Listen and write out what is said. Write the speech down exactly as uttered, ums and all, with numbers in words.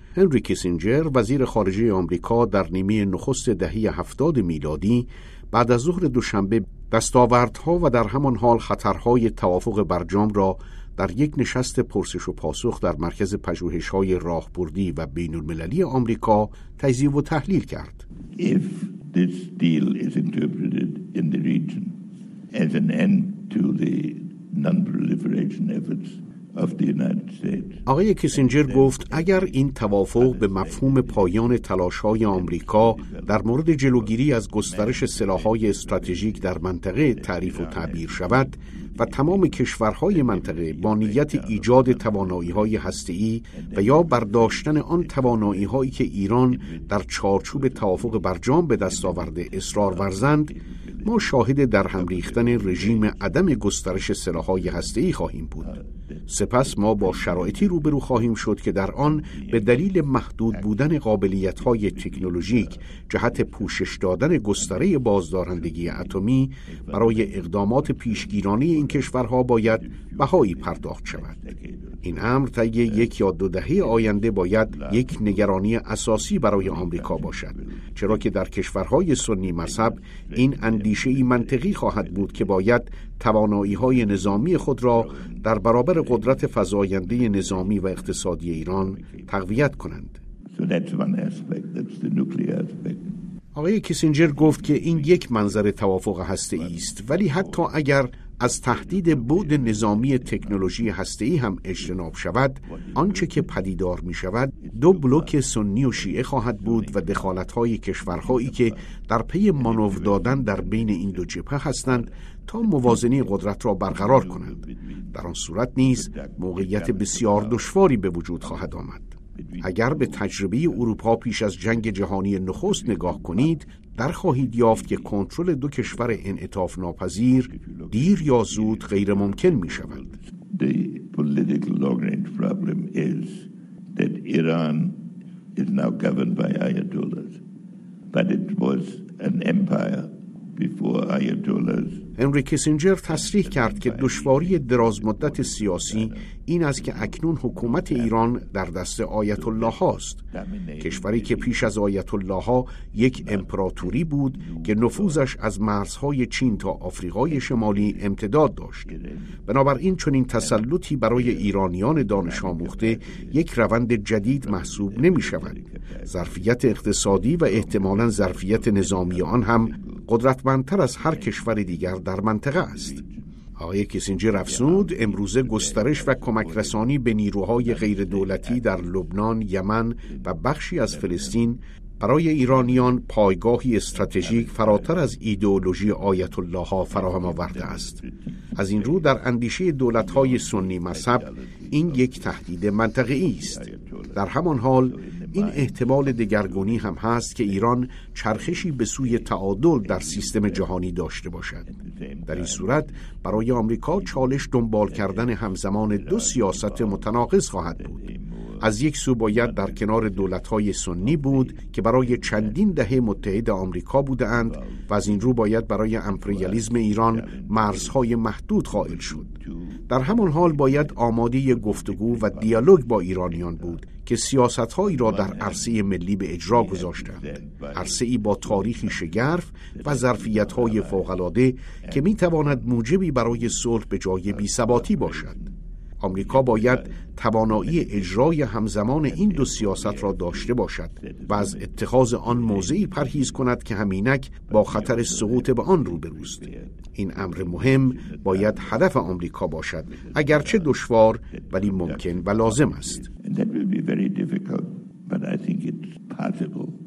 هنری کیسینجر وزیر خارجه آمریکا در نیمه نخست دهه هفتاد میلادی بعد از ظهر دوشنبه دستاوردها و در همان حال خطرهای توافق برجام را در یک نشست پرسش و پاسخ در مرکز پژوهش‌های راهبردی و بین‌المللی آمریکا تجزیه و تحلیل کرد. If this deal is interpreted in the region as an end to the non-proliferation efforts of the United States. آقای کیسینجر گفت اگر این توافق به مفهوم پایان تلاش‌های آمریکا در مورد جلوگیری از گسترش سلاح‌های استراتژیک در منطقه تعریف و تعبیر شود و تمام کشورهای منطقه با نیت ایجاد توانایی‌های هسته‌ای و یا برداشتن آن توانایی‌هایی که ایران در چارچوب توافق برجام به دست آورده اصرار ورزند، ما شاهد در هم ریختن رژیم عدم گسترش سلاح‌های هسته‌ای خواهیم بود. سپس ما با شرایطی روبرو خواهیم شد که در آن به دلیل محدود بودن قابلیت‌های تکنولوژیک جهت پوشش دادن گستره بازدارندگی اتمی برای اقدامات پیشگیرانه این کشورها باید بهایی پرداخت شود. این امر طی یک یا دو دهه آینده باید یک نگرانی اساسی برای آمریکا باشد، چرا که در کشورهای سنی مذهب این اندیشه‌ای منطقی خواهد بود که باید توانایی‌های نظامی خود را در برابر قدرت فزاینده نظامی و اقتصادی ایران تقویت کنند. So that's one aspect, that's the nuclear aspect. آقای کیسینجر گفت که این یک منظر توافق هسته‌ای است، ولی حتی اگر از تهدید بعد نظامی تکنولوژی هسته‌ای هم اجتناب شود، آنچه که پدیدار می شود دو بلوک سنی و شیعه خواهد بود و دخالت‌های کشورهایی که در پی مانور دادن در بین این دو جبهه هستند تا موازنه قدرت را برقرار کنند. در آن صورت نیز موقعیت بسیار دشواری به وجود خواهد آمد. اگر به تجربه اروپا پیش از جنگ جهانی نخست نگاه کنید، در خواهید یافت که کنترل دو کشور انعطاف ناپذیر دیر یا زود غیر ممکن می شود. The political long-range problem is that Iran is now governed by ayatollahs, but it was an empire before ayatollahs. هنری کیسینجر تصریح کرد که دشواری دراز مدت سیاسی این است که اکنون حکومت ایران در دست آیت الله هاست، کشوری که پیش از آیت الله ها یک امپراتوری بود که نفوذش از مرزهای چین تا آفریقای شمالی امتداد داشت. بنابراین چنین تسلطی برای ایرانیان دانش آموخته یک روند جدید محسوب نمی شود. ظرفیت اقتصادی و احتمالاً ظرفیت نظامی آن هم قدرتمندتر از هر کشور دیگر در منطقه است. آقای کیسینجر افزود امروزه گسترش و کمک رسانی به نیروهای غیر دولتی در لبنان، یمن و بخشی از فلسطین برای ایرانیان پایگاهی استراتژیک فراتر از ایدئولوژی آیت الله ها فراهم آورده است. از این رو در اندیشه دولت‌های سنی مذهب این یک تهدید منطقه‌ای است. در همان حال این احتمال دگرگونی هم هست که ایران چرخشی به سوی تعادل در سیستم جهانی داشته باشد. در این صورت برای آمریکا چالش دنبال کردن همزمان دو سیاست متناقض خواهد بود. از یک سو باید در کنار دولت‌های سنی بود که برای چندین دهه متحد آمریکا بودند و از این رو باید برای امپریالیسم ایران مرزهای محدود قائل شد. در همان حال باید آماده گفتگو و دیالوگ با ایرانیان بود که سیاست‌هایی را در عرصه ملی به اجرا گذاشتند، عرصه‌ای با تاریخی شگرف و ظرفیت‌های فوق‌العاده که می‌تواند موجبی برای صلح به جای بی‌ثباتی باشد. آمریکا باید توانایی اجرای همزمان این دو سیاست را داشته باشد و از اتخاذ آن موضعی پرهیز کند که همینک با خطر سقوط به آن روبروست. این امر مهم باید هدف آمریکا باشد، اگرچه دشوار ولی ممکن و لازم است. And that will be very difficult, but I think it's possible.